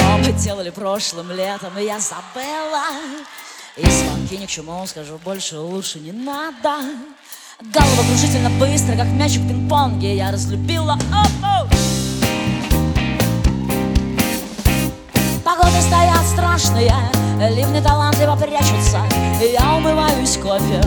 мы делали прошлым летом, я забыла. И звонки ни к чему, скажу, больше лучше не надо. Головокружительно быстро, как мячик в пинг-понге, я разлюбила. Погоды стоят страшные, ливни талантливо прячутся, я умываюсь кофе.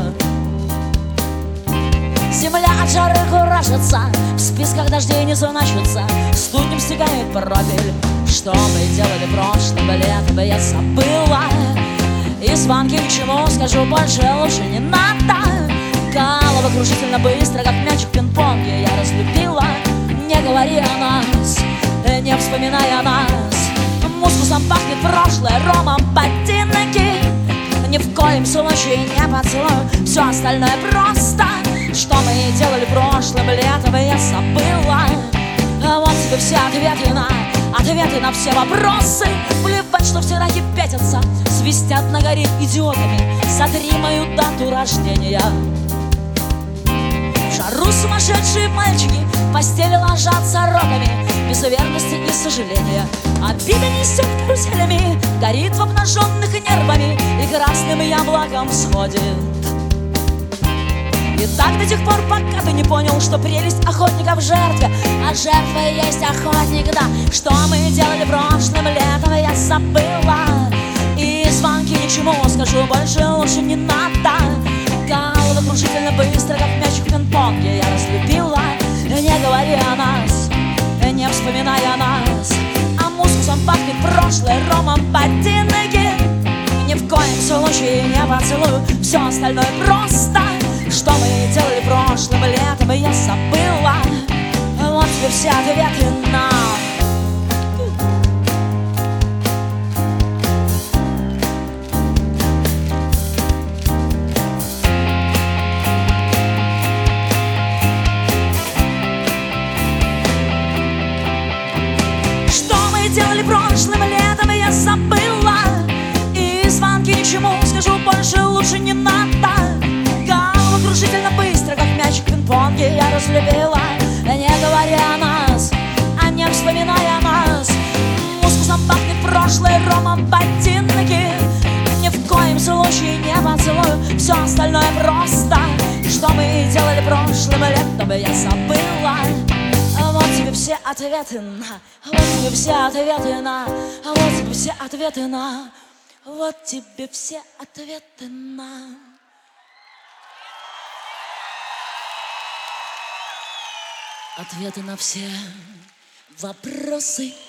Земля от жары куражится, в списках дождей не значится, студнем стекает профиль. Что мы делали прошлым летом, я забыла. И звонки ни к чему, скажу, больше лучше не надо. Головокружительно быстро, как мячик в пинг-понге, я разлюбила. Не говори о нас, не вспоминай о нас. Мускусом пахнет прошлое, ромом ботинки. Ни в коем случае не поцелую, все остальное просто. Что мы делали прошлым летом, я забыла. Вот тебе все ответы на все вопросы. Плевать, что все раки пятятся, свистят на горе идиотами. Сотри мою дату рождения. В жару сумасшедшие мальчики в постели ложатся роками, без уверенности и сожаления. Обида несет каруселями, горит в обнаженных нервами и красным яблоком всходит. И так до тех пор, пока ты не понял, что прелесть охотника в жертве, а жертва есть охотник, да. Что мы делали прошлым летом, я забыла. И звонки ни к чему, скажу, больше лучше не надо. Головокружительно быстро, как мячик в пинг-понге, я разлюбила. Не говори о нас, не вспоминай о нас. А мускусом пахнет прошлое, ромом ботинки. Ни в коем случае не поцелую, все остальное просто. Что мы делали прошлым летом, я забыла. Вот тебе все ответы на. Что мы делали прошлым летом, я забыла. И звонки ни к чему, скажу, больше лучше не надо. Головокружительно быстро, как мячик в пинг-понге, я разлюбила. Не говоря о нас, не вспоминая о нас. Мускусом пахнет прошлое, ромом ботинки. Ни в коем случае не поцелую, все остальное просто. Что мы делали прошлым летом, я забыла. Вот тебе все ответы на, вот тебе все ответы на, вот тебе все ответы на, вот тебе все ответы на. Ответы на все вопросы.